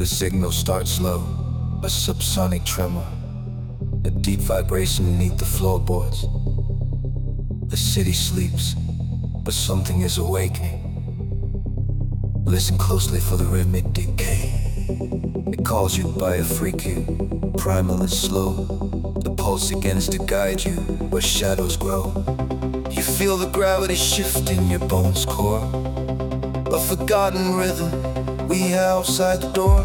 The signal starts low, a subsonic tremor, a deep vibration beneath the floorboards. The city sleeps, but something is awakening. Listen closely for the rhythmic decay. It calls you by a freaky, primal and slow. The pulse begins to guide you where shadows grow. You feel the gravity shift in your bones core. A forgotten rhythm we hear outside the door.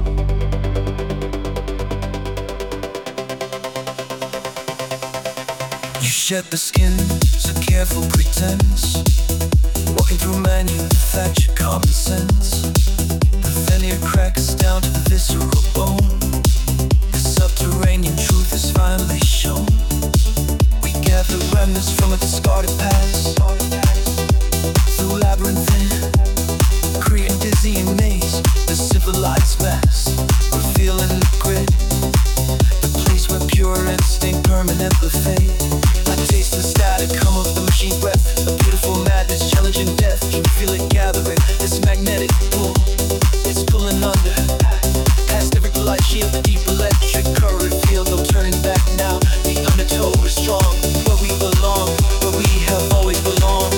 You shed the skin, so careful pretense, walking through manufactured common sense. The veneer cracks down to the visceral bone. The subterranean truth is finally shown. We gather remnants from a discarded past, through labyrinthine, creating dizzying maze. The civilized mass, revealing the grid, the place where pure instinct permanently fades. I taste the static come of the machine breath, a beautiful madness challenging death. You feel it gathering, this magnetic pull, it's pulling under, past every light shield, the deep electric current field. No turning back now, the undertow is strong. Where we belong, where we have always belonged.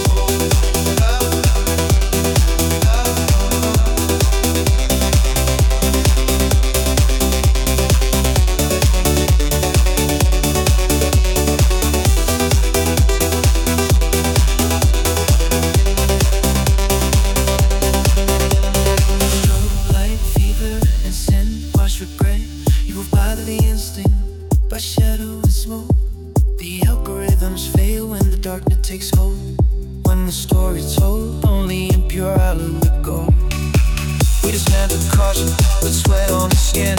Takes hold when the story told, only in pure hallowed gold. We dismantle caution with sweat on the skin.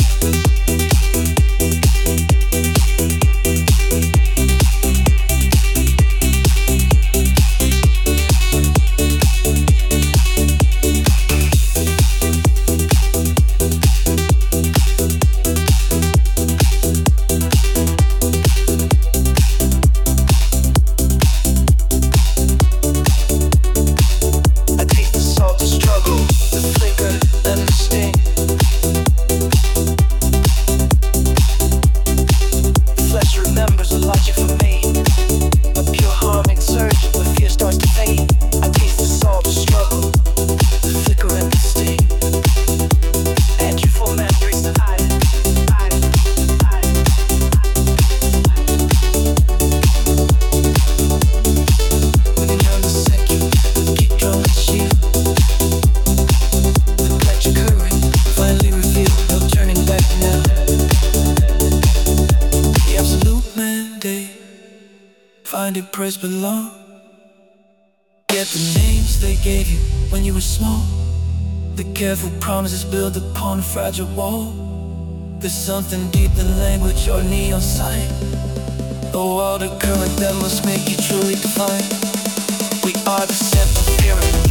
Find your praise belong. Get the names they gave you when you were small. The careful promises built upon a fragile wall. There's something deep in language or neon sign, a water current that must make you truly divine. We are the simple pyramid.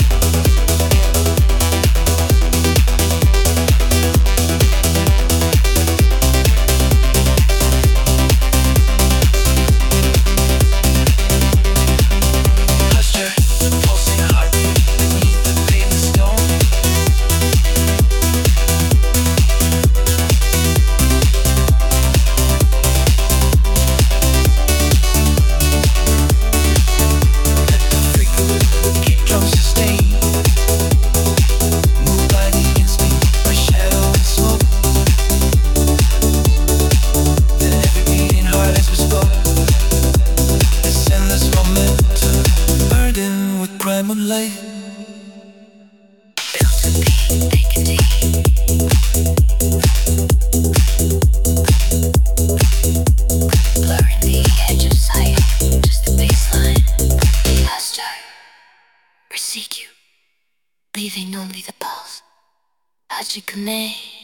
Moonlight. Built to be, they can take. Blurring the edge of sight, just the baseline. Faster, or seek you, leaving only the pulse. Hachikune.